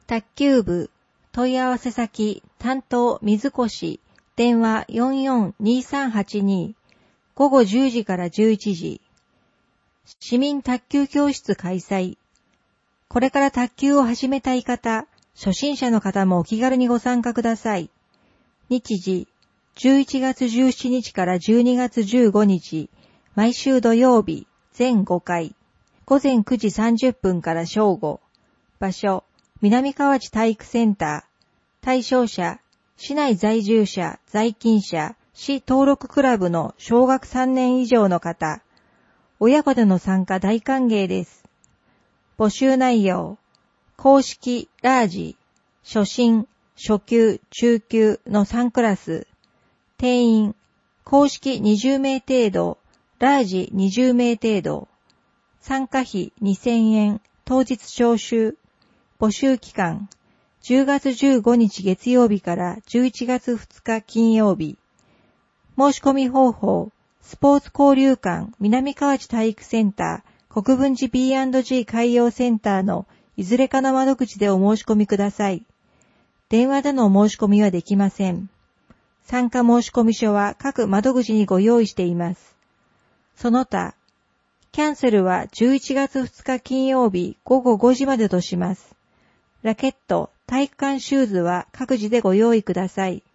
卓球部、問い合わせ先、担当水越、電話442382、午後10時から11時。市民卓球教室開催。これから卓球を始めたい方、初心者の方もお気軽にご参加ください。日時、11月17日から12月15日、毎週土曜日、全5回。午前9時30分から正午。場所、南河内体育センター。対象者、市内在住者、在勤者、市登録クラブの小学3年以上の方。親子での参加大歓迎です。募集内容、公式、ラージ、初心、初級、中級の3クラス。定員、公式20名程度、ラージ20名程度。参加費2000円、当日徴収。募集期間、10月15日月曜日から11月2日金曜日。申し込み方法、スポーツ交流館南河内体育センター国分寺 B&G 海洋センターのいずれかの窓口でお申し込みください。電話でのお申し込みはできません。参加申込書は各窓口にご用意しています。その他、キャンセルは11月2日金曜日午後5時までとします。ラケット、体育館シューズは各自でご用意ください。